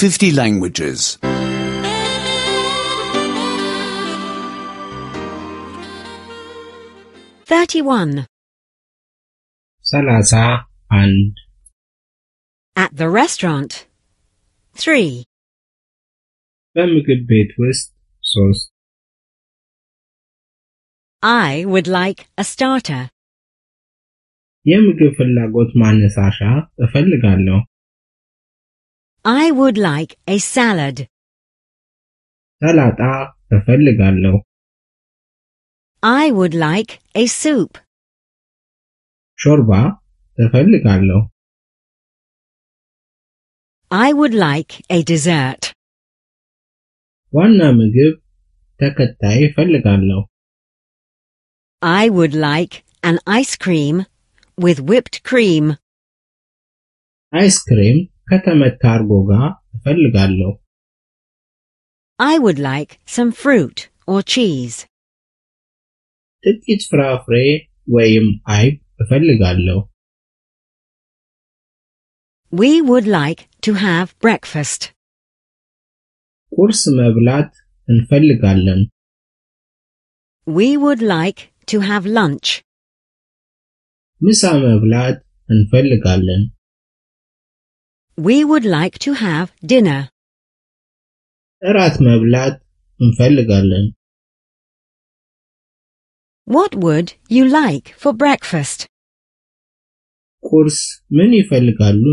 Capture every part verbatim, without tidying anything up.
fifty languages. thirty-one. ሰላሳ አንድ At the restaurant. three. በምግብ ቤት ውስጥ ሶስት I would like a starter. የምግብ ፍላጎት ማነሳሻ እፈልጋለሁ I would like a salad. ሰላጣ እፈልጋለሁ I would like a soup. ሾርባ እፈልጋለሁ I would like a dessert. ዋና ምግብ ተከታይ እፈልጋለሁ I would like an ice cream with whipped cream. አይስክሬም ከተመታ እርጎ ጋር እፈልጋለሁ I would like some fruit or cheese. ጥቂት ፍራፍሬ ወይም አይብ እፈልጋለሁ We would like to have breakfast. ቁርስ መብላት እንፈልጋለን We would like to have lunch. ምሳ መብላት እንፈልጋለን We would like to have dinner. እራት መብላት እንፈልጋለን What would you like for breakfast? ቁርስ ምን ይፈልጋሉ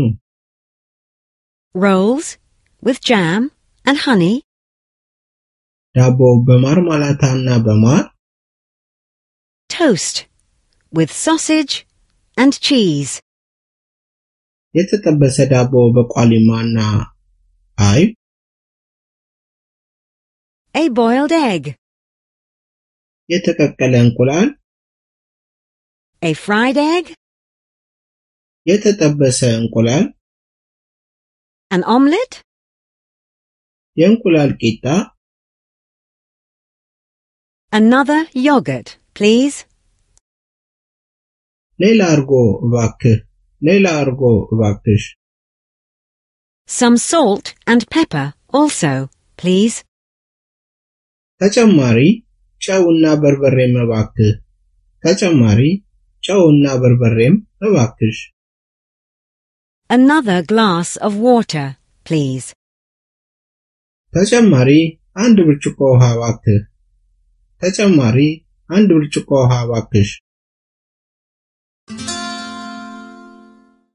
Rolls with jam and honey. ዳቦ በማርማላታና በማር Toast with sausage and cheese. የተጠበሰ ዳቦ በቋሊማና አይብ A boiled egg. የተቀቀለ እንቁላል A fried egg. የተጠበሰ እንቁላል An omelette. የእንቁላል ቂጣ Another yogurt, please. ሌላ እርጎ እባክህ ሌላ እርጎ እባክሽ Some salt and pepper also, please. ተጨማሪ ጨውና በርበሬም እባክህ ተጨማሪ ጨውና በርበሬም እባክሽ Another glass of water, please. ተጨማሪ አንድ ብርጭቆ ውሃ እባክህ ተጨማሪ አንድ ብርጭቆ ውሃ እባክሽ